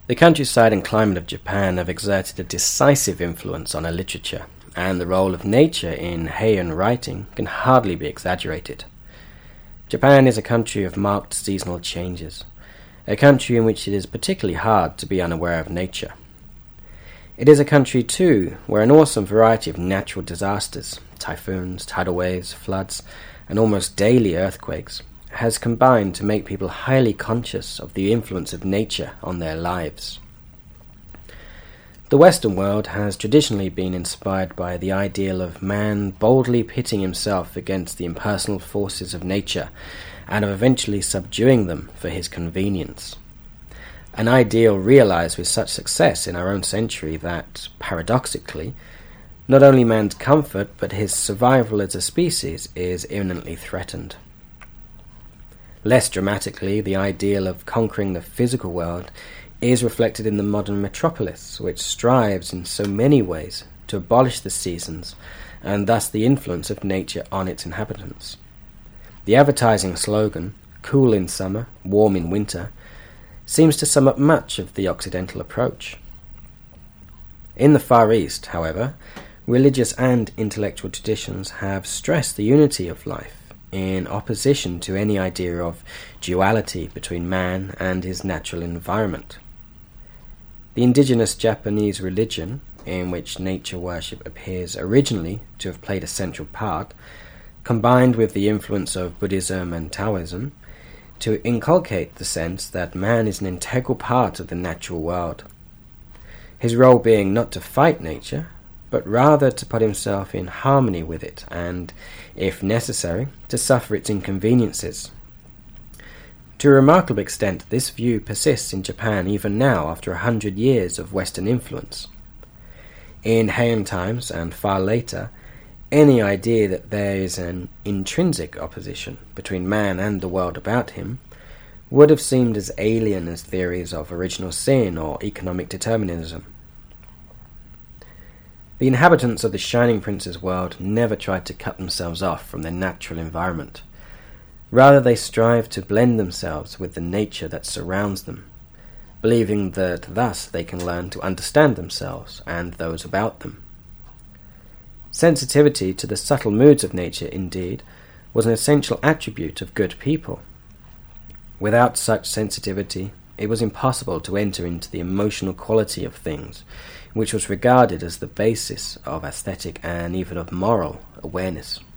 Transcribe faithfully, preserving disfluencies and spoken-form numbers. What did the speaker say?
The countryside and climate of Japan have exerted a decisive influence on her literature, and the role of nature in Heian writing can hardly be exaggerated. Japan is a country of marked seasonal changes, a country in which it is particularly hard to be unaware of nature. It is a country, too, where an awesome variety of natural disasters, typhoons, tidal waves, floods, and almost daily earthquakes, has combined to make people highly conscious of the influence of nature on their lives. The Western world has traditionally been inspired by the ideal of man boldly pitting himself against the impersonal forces of nature and of eventually subduing them for his convenience. An ideal realized with such success in our own century that, paradoxically, not only man's comfort but his survival as a species is imminently threatened. Less dramatically, the ideal of conquering the physical world is reflected in the modern metropolis, which strives in so many ways to abolish the seasons and thus the influence of nature on its inhabitants. The advertising slogan, "Cool in summer, warm in winter," seems to sum up much of the Occidental approach. In the Far East, however, religious and intellectual traditions have stressed the unity of life, in opposition to any idea of duality between man and his natural environment. The indigenous Japanese religion, in which nature worship appears originally to have played a central part, combined with the influence of Buddhism and Taoism, to inculcate the sense that man is an integral part of the natural world, his role being not to fight nature, but rather to put himself in harmony with it and, if necessary, to suffer its inconveniences. To a remarkable extent, this view persists in Japan even now after a hundred years of Western influence. In Heian times, and far later, any idea that there is an intrinsic opposition between man and the world about him would have seemed as alien as theories of original sin or economic determinism. The inhabitants of the Shining Prince's world never tried to cut themselves off from their natural environment. Rather, they strive to blend themselves with the nature that surrounds them, believing that thus they can learn to understand themselves and those about them. Sensitivity to the subtle moods of nature, indeed, was an essential attribute of good people. Without such sensitivity, it was impossible to enter into the emotional quality of things, which was regarded as the basis of aesthetic and even of moral awareness.